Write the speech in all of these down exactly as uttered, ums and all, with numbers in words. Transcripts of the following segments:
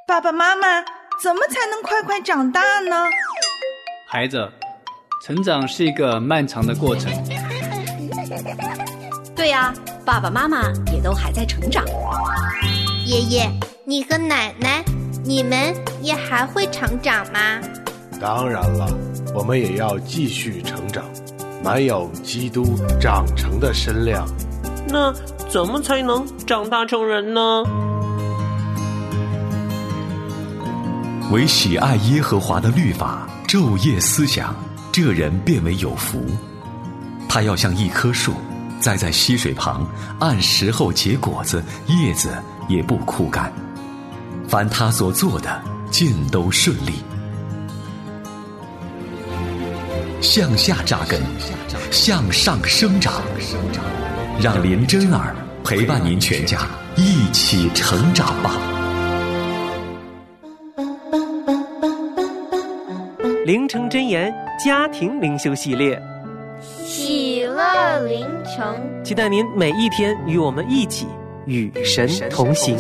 爸爸妈妈，怎么才能快快长大呢？ 孩子，成长是一个漫长的过程。 对呀，爸爸妈妈也都还在成长。 爷爷，你和奶奶，你们也还会成长吗？ 当然了，我们也要继续成长，满有基督长成的身量。 那怎么才能长大成人呢？ 唯喜爱耶和华的律法，昼夜思想，这人便为有福。他要像一棵树，栽在溪水旁，按时候结果子，叶子也不枯干。凡他所做的，尽都顺利。向下扎根，向上生长，让林真儿陪伴您全家一起成长吧。 灵城真言家庭灵修系列， 喜乐灵城， 期待您每一天与我们一起与神同行。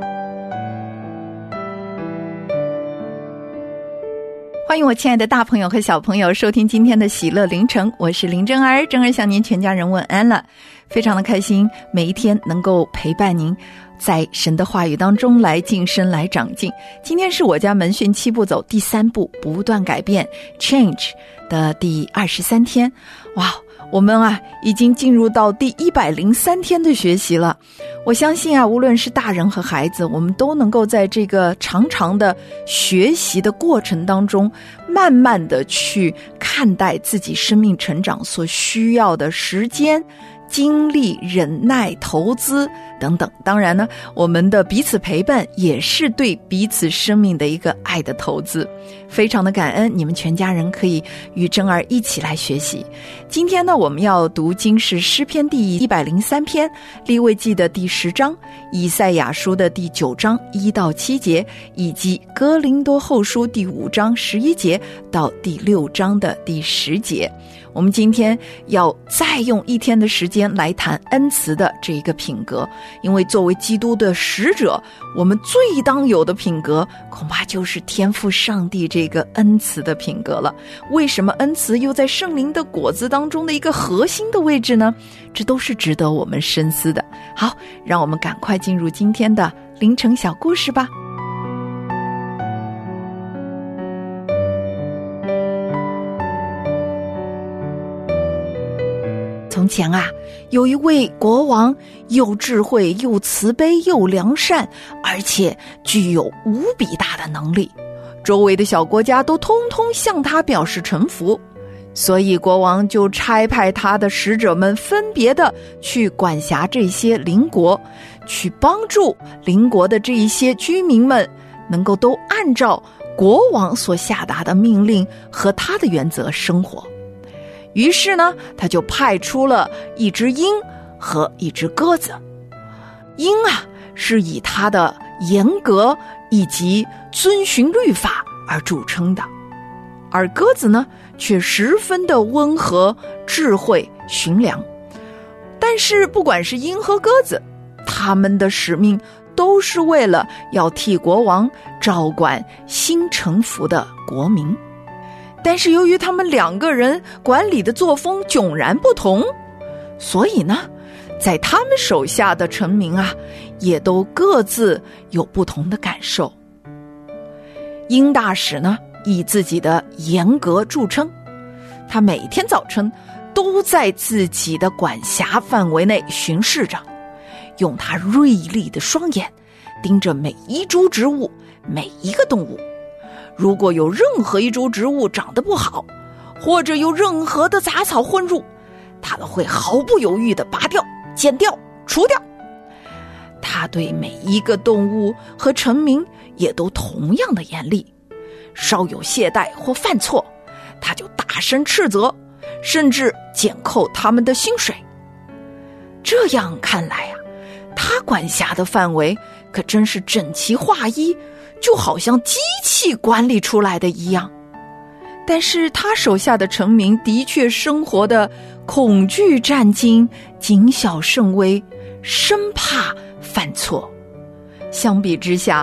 欢迎我亲爱的大朋友和小朋友收听今天的喜乐灵城，我是林真儿，真儿向您全家人问安了。非常的开心，每一天能够陪伴您在神的话语当中来晋升来长进。今天是我家门训七步走第三步，不断改变 Change 的第二十三天。哇，我们啊已经进入到第一百零三天的学习了。我相信啊，无论是大人和孩子，我们都能够在这个长长的学习的过程当中，慢慢的去看待自己生命成长所需要的时间、精力、忍耐、投资等等。当然呢，我们的彼此陪伴也是对彼此生命的一个爱的投资。非常的感恩你们全家人可以与真儿一起来学习。今天呢，我们要读经是诗篇第一百零三篇，利未记的第十章，以赛亚书的第九章一到七节，以及哥林多后书第五章十一节到第六章的第十节。我们今天要再用一天的时间来谈恩慈的这一个品格，因为作为基督的使者，我们最当有的品格恐怕就是天父上帝这个恩慈的品格了。为什么恩慈又在圣灵的果子当中的一个核心的位置呢？这都是值得我们深思的。好，让我们赶快进入今天的凌晨小故事吧。从前啊，有一位国王，又智慧又慈悲又良善，而且具有无比大的能力，周围的小国家都通通向他表示臣服。所以国王就差派他的使者们分别的去管辖这些邻国，去帮助邻国的这一些居民们能够都按照国王所下达的命令和他的原则生活。于是呢，他就派出了一只鹰和一只鸽子。鹰啊，是以它的严格以及遵循律法而著称的，而鸽子呢，却十分的温和、智慧、驯良。但是不管是鹰和鸽子，他们的使命都是为了要替国王照管新臣服的国民。但是由于他们两个人管理的作风迥然不同，所以呢，在他们手下的臣民啊，也都各自有不同的感受。鹰大使呢，以自己的严格著称，他每天早晨都在自己的管辖范围内巡视着，用他锐利的双眼盯着每一株植物、每一个动物。如果有任何一株植物长得不好，或者有任何的杂草混入，他都会毫不犹豫地拔掉、剪掉、除掉。他对每一个动物和臣民也都同样的严厉，稍有懈怠或犯错，他就大声斥责，甚至减扣他们的薪水。这样看来啊，他管辖的范围可真是整齐划一，就好像机器管理出来的一样。但是他手下的臣民的确生活的恐惧战惊，谨小慎微，生怕犯错。相比之下，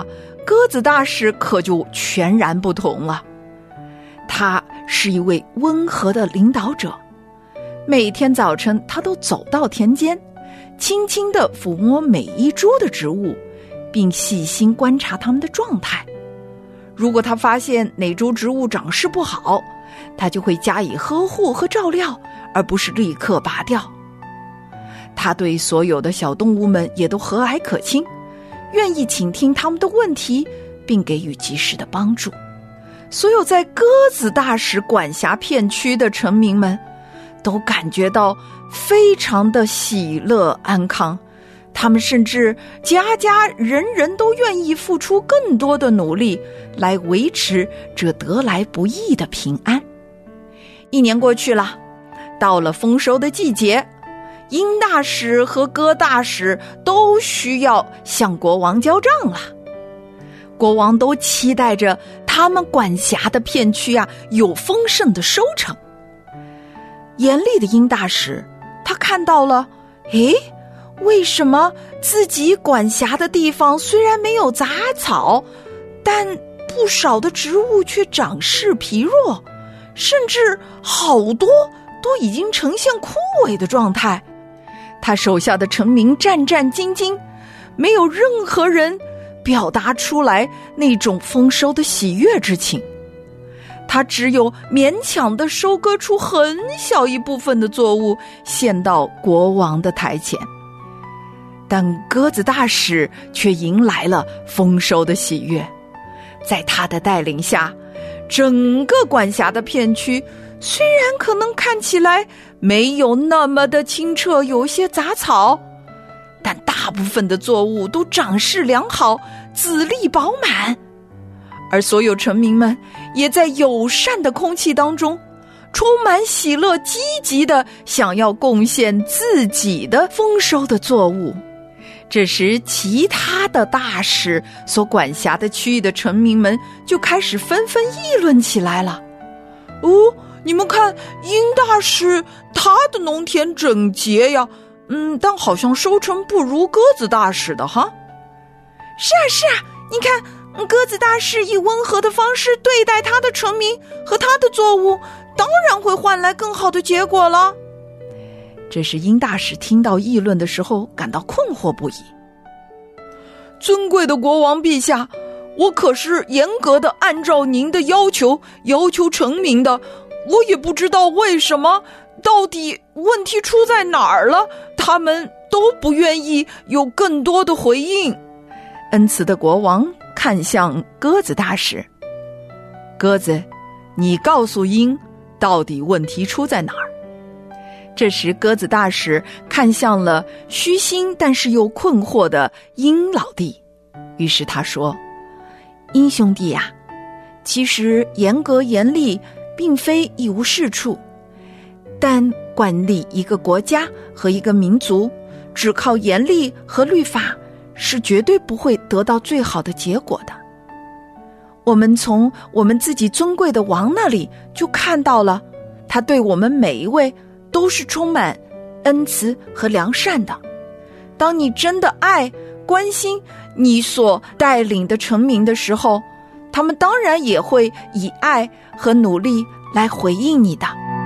鸽子大使可就全然不同了。他是一位温和的领导者，每天早晨他都走到田间，轻轻地抚摸每一株的植物，并细心观察它们的状态。如果他发现哪株植物长势不好，他就会加以呵护和照料，而不是立刻拔掉。他对所有的小动物们也都和蔼可亲，愿意倾听他们的问题，并给予及时的帮助。所有在鸽子大使管辖片区的臣民们都感觉到非常的喜乐安康，他们甚至家家人人都愿意付出更多的努力来维持这得来不易的平安。一年过去了，到了丰收的季节，鹰大使和鸽大使都需要向国王交账了。国王都期待着他们管辖的片区啊有丰盛的收成。严厉的鹰大使他看到了，诶，为什么自己管辖的地方虽然没有杂草，但不少的植物却长势疲弱，甚至好多都已经呈现枯萎的状态。他手下的臣民战战兢兢，没有任何人表达出来那种丰收的喜悦之情。他只有勉强地收割出很小一部分的作物，献到国王的台前。但鸽子大使却迎来了丰收的喜悦。在他的带领下，整个管辖的片区虽然可能看起来没有那么的清澈，有些杂草，但大部分的作物都长势良好，籽粒饱满。而所有臣民们也在友善的空气当中，充满喜乐，积极地想要贡献自己的丰收的作物。这时其他的大使所管辖的区域的臣民们就开始纷纷议论起来了。哦，你们看，鹰大使他的农田整洁呀，嗯，但好像收成不如鸽子大使的哈。是啊是啊，你看鸽子大使以温和的方式对待他的臣民和他的作物，当然会换来更好的结果了。这时鹰大使听到议论的时候感到困惑不已。尊贵的国王陛下，我可是严格的按照您的要求要求成名的，我也不知道为什么，到底问题出在哪儿了，他们都不愿意有更多的回应。恩慈的国王看向鸽子大使，鸽子，你告诉鹰，到底问题出在哪儿？这时鸽子大使看向了虚心但是又困惑的鹰老弟，于是他说，鹰兄弟呀、啊，其实严格严厉并非一无是处，但管理一个国家和一个民族，只靠严厉和律法是绝对不会得到最好的结果的。我们从我们自己尊贵的王那里就看到了，他对我们每一位都是充满恩慈和良善的。当你真的爱关心你所带领的臣民的时候，他们当然也会以爱和努力来回应你的。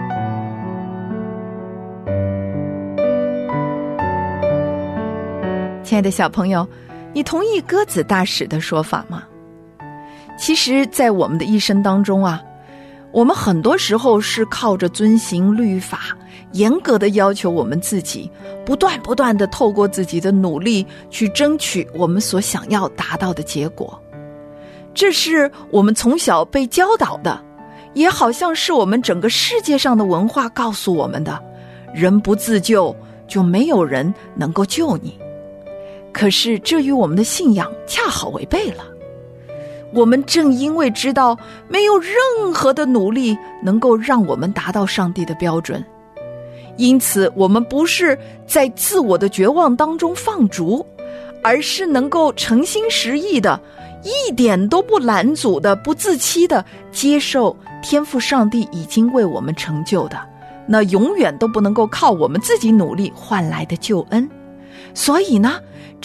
亲爱的小朋友，你同意鸽子大使的说法吗？其实在我们的一生当中啊，我们很多时候是靠着遵行律法，严格的要求我们自己，不断不断的透过自己的努力去争取我们所想要达到的结果。这是我们从小被教导的，也好像是我们整个世界上的文化告诉我们的，人不自救，就没有人能够救你。可是这与我们的信仰恰好违背了。我们正因为知道没有任何的努力能够让我们达到上帝的标准，因此我们不是在自我的绝望当中放逐，而是能够诚心实意的，一点都不拦阻的，不自欺的接受天父上帝已经为我们成就的，那永远都不能够靠我们自己努力换来的救恩。所以呢，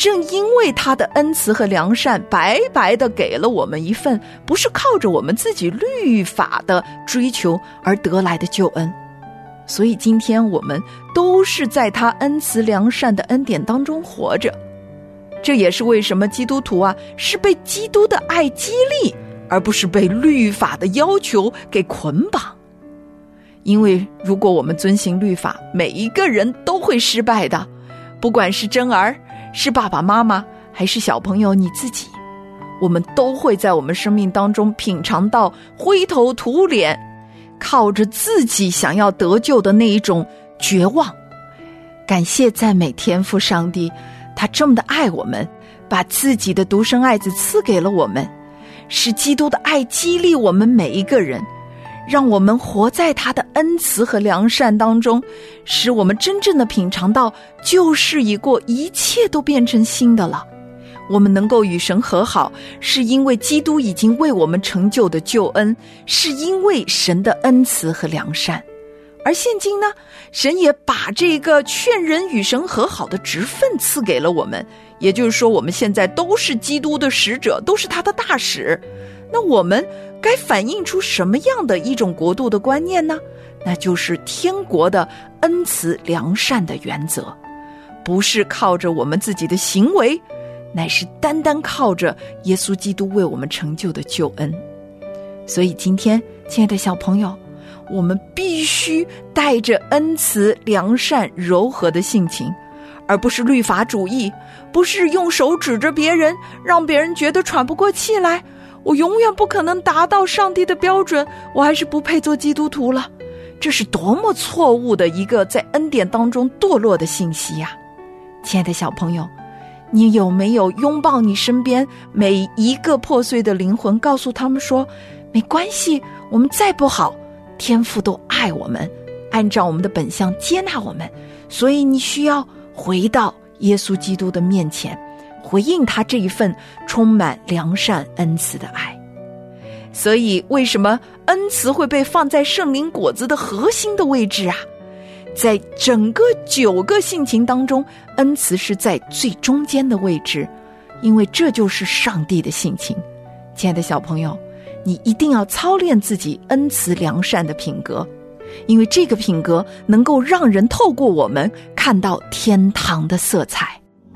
正因为他的恩慈和良善，白白的给了我们一份不是靠着我们自己律法的追求而得来的救恩。所以今天我们都是在他恩慈良善的恩典当中活着。这也是为什么基督徒啊是被基督的爱激励，而不是被律法的要求给捆绑。因为如果我们遵行律法，每一个人都会失败的，不管是真儿，是爸爸妈妈，还是小朋友你自己，我们都会在我们生命当中品尝到灰头土脸，靠着自己想要得救的那一种绝望。感谢赞美天父上帝，他这么的爱我们，把自己的独生爱子赐给了我们，使基督的爱激励我们每一个人，让我们活在他的恩慈和良善当中，使我们真正的品尝到旧事已过，一切都变成新的了。我们能够与神和好，是因为基督已经为我们成就的救恩，是因为神的恩慈和良善。而现今呢，神也把这个劝人与神和好的职分赐给了我们，也就是说我们现在都是基督的使者，都是他的大使。那我们该反映出什么样的一种国度的观念呢？那就是天国的恩慈良善的原则，不是靠着我们自己的行为，乃是单单靠着耶稣基督为我们成就的救恩。所以今天亲爱的小朋友，我们必须带着恩慈良善柔和的性情，而不是律法主义，不是用手指着别人，让别人觉得喘不过气来，我永远不可能达到上帝的标准，我还是不配做基督徒了。这是多么错误的一个在恩典当中堕落的信息呀！亲爱的小朋友，你有没有拥抱你身边每一个破碎的灵魂，告诉他们说，没关系，我们再不好，天父都爱我们，按照我们的本相接纳我们，所以你需要回到耶稣基督的面前，回应他这一份充满良善恩慈的爱。所以为什么恩慈会被放在圣灵果子的核心的位置啊？在整个九个性情当中，恩慈是在最中间的位置，因为这就是上帝的性情。亲爱的小朋友，你一定要操练自己恩慈良善的品格，因为这个品格能够让人透过我们看到天堂的色彩。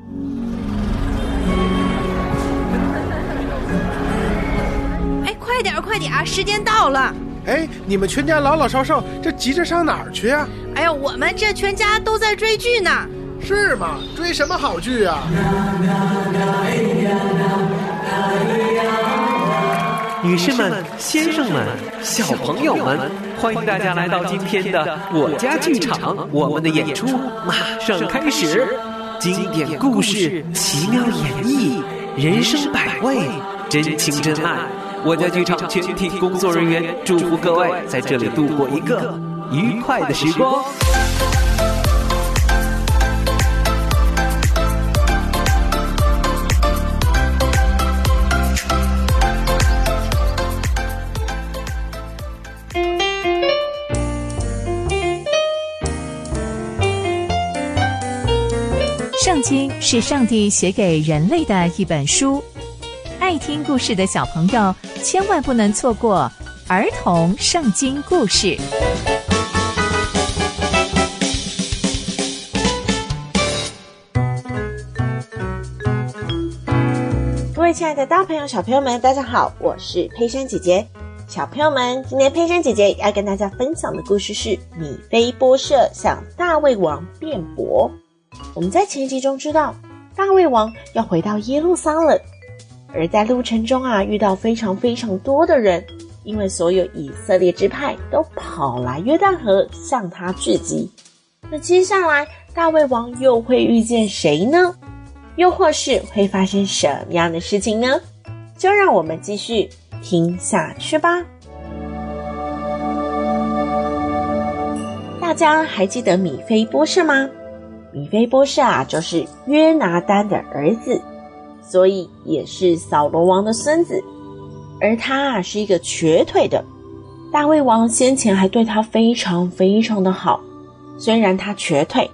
哎，快点快点，时间到了。 哎，你们全家老老少少这急着上哪儿去啊？ 哎呀，我们这全家都在追剧呢。 是吗？追什么好剧啊？ 女士们、先生们、小朋友们，欢迎大家来到今天的我家剧场，我们的演出马上开始。经典故事，奇妙演绎，人生百味，真情真爱。我家剧场全体工作人员祝福各位在这里度过一个愉快的时光。 圣经是上帝写给人类的一本书，爱听故事的小朋友千万不能错过儿童圣经故事。 各位亲爱的大朋友小朋友们，大家好，我是佩珊姐姐。小朋友们，今天佩珊姐姐要跟大家分享的故事是米非波设向大卫王辩驳。我们在前集中知道，大卫王要回到耶路撒冷，而在路程中啊，遇到非常非常多的人，因为所有以色列支派都跑来约旦河向他聚集。那接下来大卫王又会遇见谁呢？又或是会发生什么样的事情呢？就让我们继续听下去吧。大家还记得米非波设吗？米非波设啊，就是约拿单的儿子，所以也是扫罗王的孙子。而他啊是一个瘸腿的，大卫王先前还对他非常非常的好。虽然他瘸腿，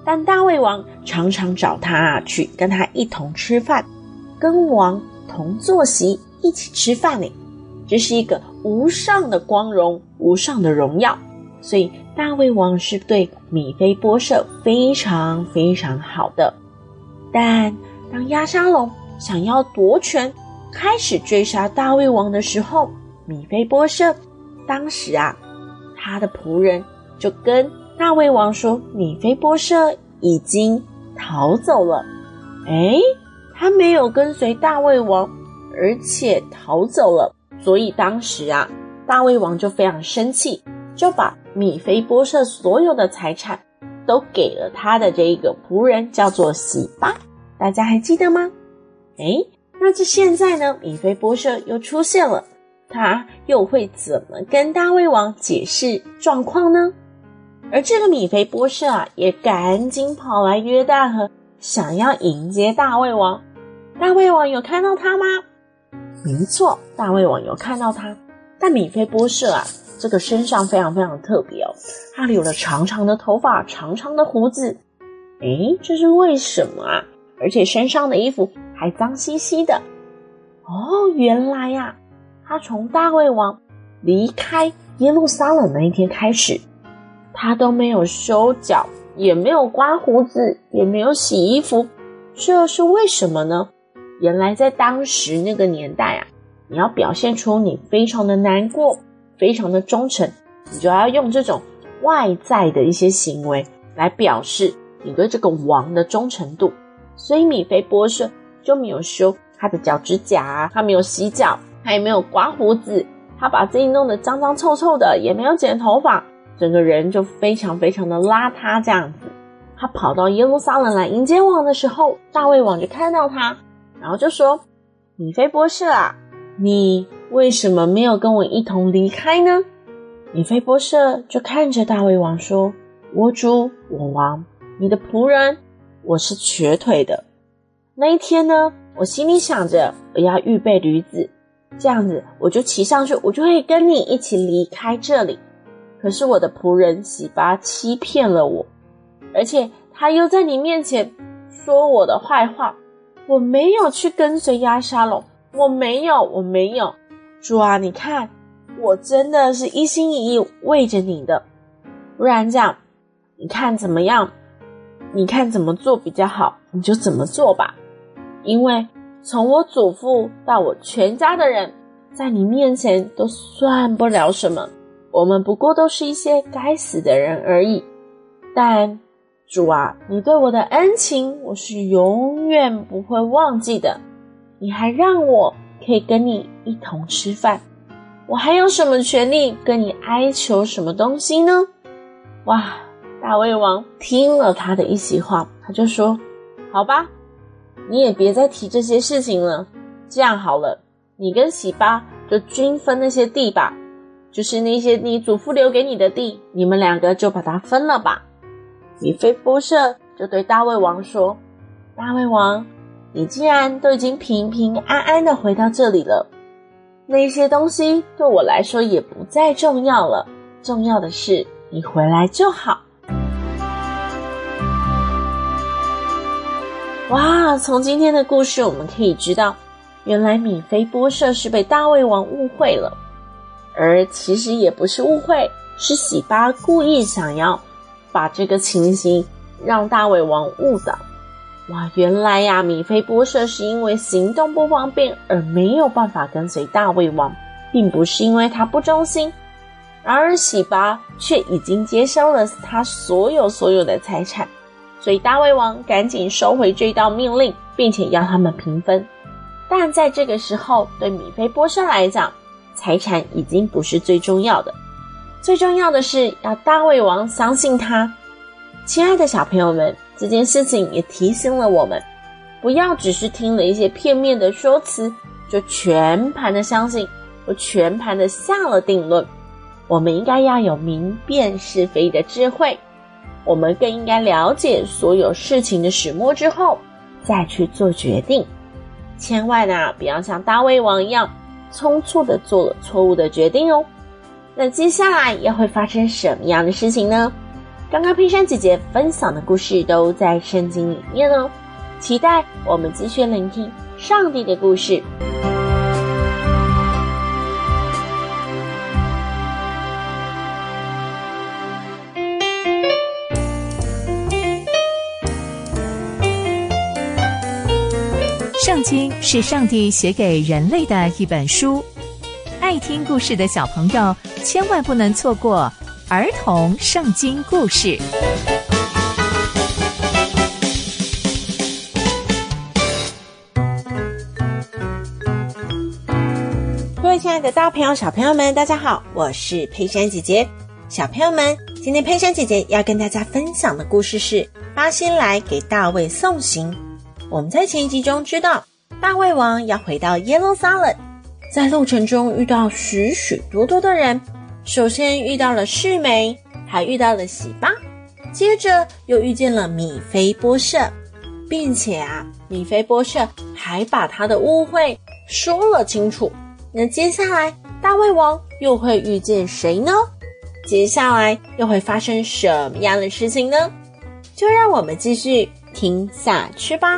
但大卫王常常找他去跟他一同吃饭，跟王同坐席一起吃饭呢，这是一个无上的光荣，无上的荣耀。所以大卫王是对米非波设非常非常好的。但当押沙龙想要夺权，开始追杀大卫王的时候，米非波设当时啊，他的仆人就跟大卫王说，米非波设已经逃走了。诶，他没有跟随大卫王，而且逃走了。所以当时啊，大卫王就非常生气，就把米非波设所有的财产都给了他的这一个仆人，叫做洗巴。大家还记得吗？诶，那这现在呢，米非波设又出现了，他又会怎么跟大卫王解释状况呢？而这个米非波设啊，也赶紧跑来约旦河，想要迎接大卫王。大卫王有看到他吗？没错，大卫王有看到他。但米非波设啊，这个身上非常非常特别哦，他留了长长的头发，长长的胡子。诶，这是为什么啊？而且身上的衣服还脏兮兮的。哦，原来呀、啊，他从大卫王离开耶路撒冷那一天开始，他都没有修脚，也没有刮胡子，也没有洗衣服。这是为什么呢？原来在当时那个年代啊，你要表现出你非常的难过，非常的忠诚，你就要用这种外在的一些行为来表示你对这个王的忠诚度。所以米非波设就没有修他的脚趾甲，他没有洗脚，他也没有刮胡子，他把自己弄得脏脏臭臭的，也没有剪头发，整个人就非常非常的邋遢这样子。他跑到耶路撒冷来迎接王的时候，大卫王就看到他，然后就说，米非波设啊，你为什么没有跟我一同离开呢？米非波设就看着大卫王说，我主我王，你的仆人我是瘸腿的。那一天呢，我心里想着我要预备驴子，这样子我就骑上去，我就会跟你一起离开这里。可是我的仆人洗巴欺骗了我，而且他又在你面前说我的坏话，我没有去跟随押沙龙，我没有我没有。主啊，你看我真的是一心一意为着你的，不然这样你看怎么样，你看怎么做比较好，你就怎么做吧。因为从我祖父到我全家的人，在你面前都算不了什么，我们不过都是一些该死的人而已。但主啊，你对我的恩情我是永远不会忘记的，你还让我可以跟你一同吃饭，我还有什么权利跟你哀求什么东西呢？哇，大卫王听了他的一席话，他就说，好吧，你也别再提这些事情了，这样好了，你跟洗巴就均分那些地吧，就是那些你祖父留给你的地，你们两个就把它分了吧。米非波设就对大卫王说，大卫王，你既然都已经平平安安的回到这里了，那些东西对我来说也不再重要了，重要的是你回来就好。哇，从今天的故事我们可以知道，原来米非波设是被大卫王误会了，而其实也不是误会，是洗巴故意想要把这个情形让大卫王误导。哇，原来呀，米非波设是因为行动不方便而没有办法跟随大卫王，并不是因为他不忠心，然而洗巴却已经接收了他所有所有的财产，所以大卫王赶紧收回这道命令，并且要他们平分。但在这个时候，对米非波设来讲，财产已经不是最重要的，最重要的是要大卫王相信他。亲爱的小朋友们，这件事情也提醒了我们，不要只是听了一些片面的说辞，就全盘的相信，或全盘的下了定论。我们应该要有明辨是非的智慧，我们更应该了解所有事情的始末之后，再去做决定。千万啊，不要像大卫王一样，匆促的做了错误的决定哦。那接下来又会发生什么样的事情呢？ 刚刚佩珊姐姐分享的故事都在圣经里面哦，期待我们继续聆听上帝的故事。 圣经是上帝写给人类的一本书，爱听故事的小朋友千万不能错过儿童圣经故事。 各位亲爱的大朋友小朋友们，大家好，我是佩珊姐姐。小朋友们，今天佩珊姐姐要跟大家分享的故事是巴西来给大卫送行。我们在前一集中知道，大卫王要回到耶路撒冷，在路程中遇到许许多多的人，首先遇到了示每，还遇到了洗巴，接着又遇见了米非波设，并且啊，米非波设还把他的误会说了清楚。那接下来大卫王又会遇见谁呢？接下来又会发生什么样的事情呢？就让我们继续听下去吧。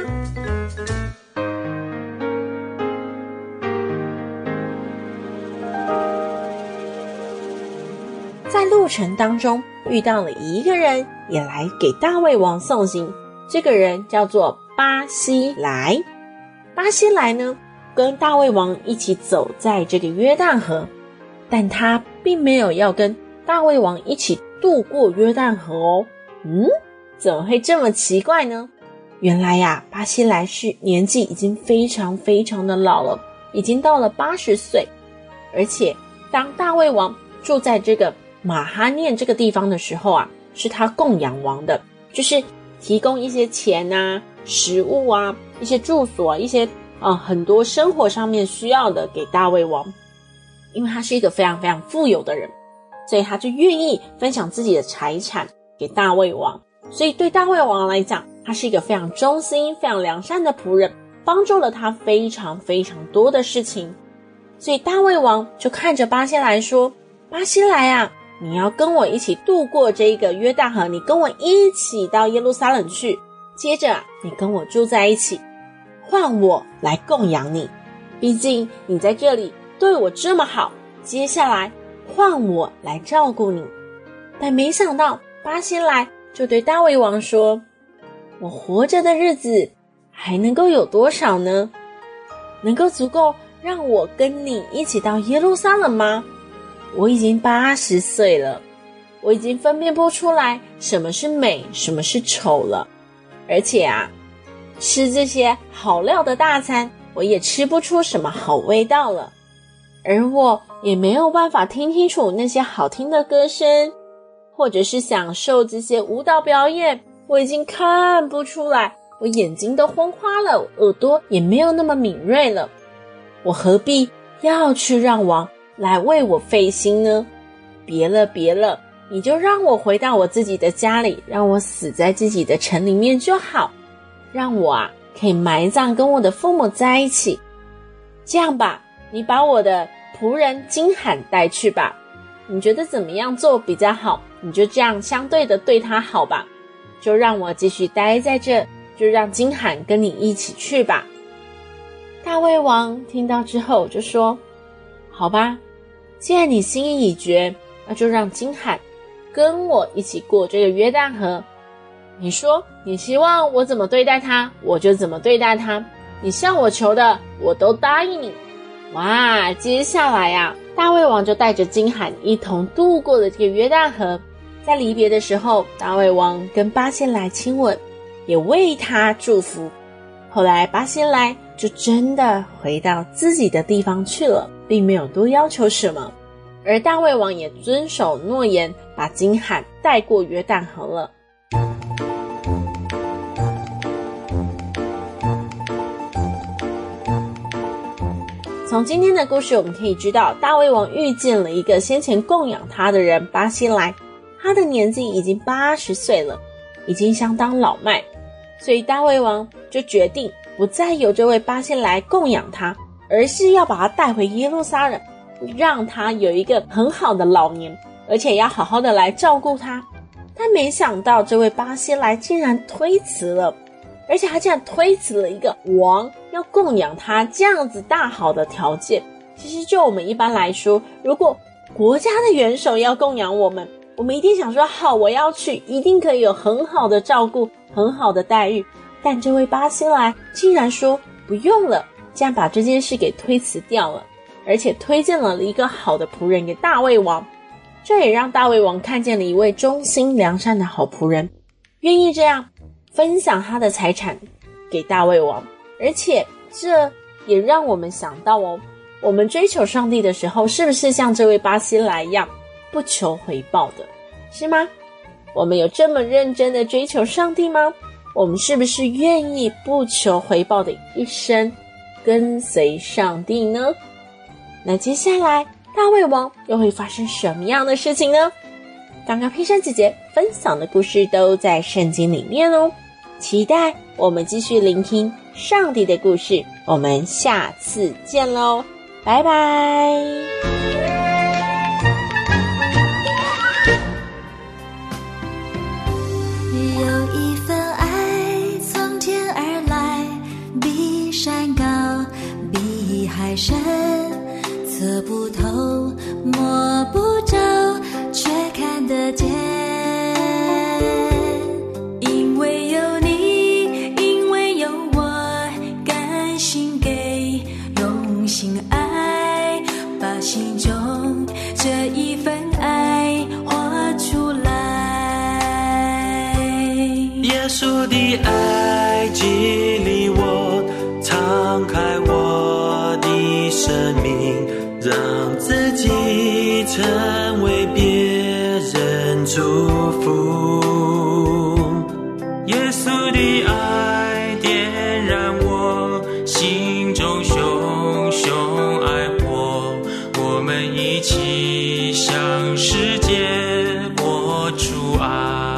在路程当中遇到了一个人，也来给大卫王送行，这个人叫做巴西来。巴西来呢，跟大卫王一起走在这个约旦河，但他并没有要跟大卫王一起渡过约旦河哦。嗯，怎么会这么奇怪呢？原来呀、啊，巴西来是年纪已经非常非常的老了，已经到了八十岁。而且当大卫王住在这个马哈念这个地方的时候啊，是他供养王的，就是提供一些钱啊、食物啊、一些住所啊、一些呃很多生活上面需要的给大卫王。因为他是一个非常非常富有的人，所以他就愿意分享自己的财产给大卫王。所以对大卫王来讲，他是一个非常忠心、非常良善的仆人，帮助了他非常非常多的事情。所以大卫王就看着巴西来说，巴西来啊，你要跟我一起渡过这个约旦河，你跟我一起到耶路撒冷去，接着啊，你跟我住在一起，换我来供养你，毕竟你在这里对我这么好，接下来换我来照顾你。但没想到巴西来就对大卫王说，我活着的日子还能够有多少呢？能够足够让我跟你一起到耶路撒冷吗？我已经八十岁了，我已经分辨不出来什么是美，什么是丑了。而且啊，吃这些好料的大餐，我也吃不出什么好味道了。而我也没有办法听清楚那些好听的歌声，或者是享受这些舞蹈表演，我已经看不出来，我眼睛都昏花了，耳朵也没有那么敏锐了。我何必要去让王来为我费心呢？别了别了，你就让我回到我自己的家里，让我死在自己的城里面就好，让我啊可以埋葬跟我的父母在一起。这样吧，你把我的仆人金罕带去吧，你觉得怎么样做比较好？你就这样相对的对他好吧，就让我继续待在这，就让金罕跟你一起去吧。大卫王听到之后就说，好吧，既然你心意已决，那就让金罕跟我一起过这个约旦河。你说你希望我怎么对待他，我就怎么对待他，你向我求的我都答应你。哇，接下来啊，大卫王就带着金罕一同渡过了这个约旦河。在离别的时候，大卫王跟巴西来亲吻，也为他祝福。后来巴西来就真的回到自己的地方去了，并没有多要求什么。而大卫王也遵守诺言，把金罕带过约旦河了。从今天的故事我们可以知道，大卫王遇见了一个先前供养他的人巴西来，他的年纪已经八十岁了，已经相当老迈，所以大卫王就决定不再由这位巴西来供养他，而是要把他带回耶路撒冷，让他有一个很好的老年，而且要好好的来照顾他。 但没想到这位巴西莱竟然推辞了，而且他竟然推辞了一个王要供养他这样子大好的条件。其实就我们一般来说，如果国家的元首要供养我们，我们一定想说好，我要去，一定可以有很好的照顾，很好的待遇。但这位巴西莱竟然说不用了，竟然把这件事给推辞掉了，而且推荐了一个好的仆人给大卫王。这也让大卫王看见了一位忠心良善的好仆人，愿意这样分享他的财产给大卫王。而且这也让我们想到哦，我们追求上帝的时候，是不是像这位巴西莱一样不求回报的，是吗？我们有这么认真的追求上帝吗？我们是不是愿意不求回报的一生跟随上帝呢？那接下来大卫王又会发生什么样的事情呢？刚刚佩珊姐姐分享的故事都在圣经里面哦，期待我们继续聆听上帝的故事，我们下次见咯，拜拜。 有一份爱从天而来，比山高，比海深，测不透，摸不着，却看得见。因为有你，因为有我，甘心给，用心爱，把心中这一份爱活出来。 耶稣的爱激励我，敞开我的生命，让自己成为别人祝福。耶稣的爱点燃我心中熊熊爱火，我们一起向世界播出爱。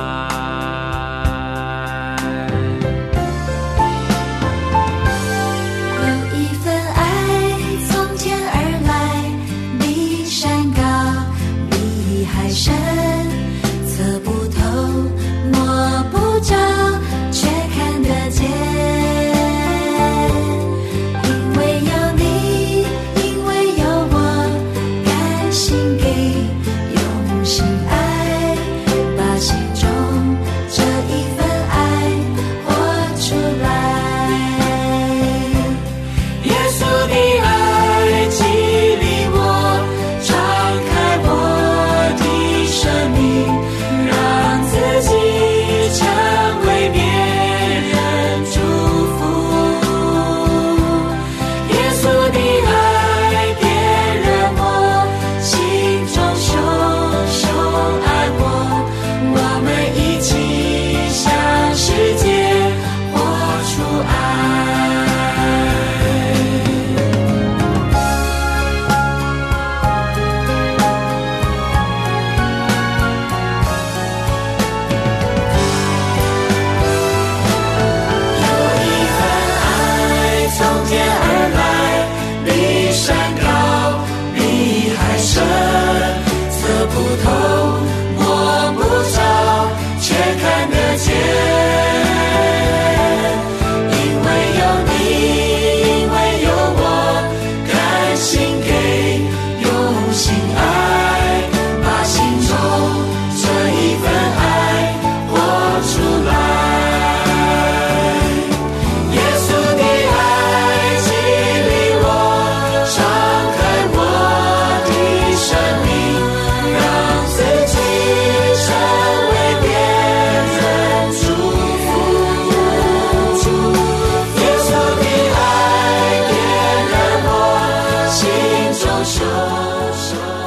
手手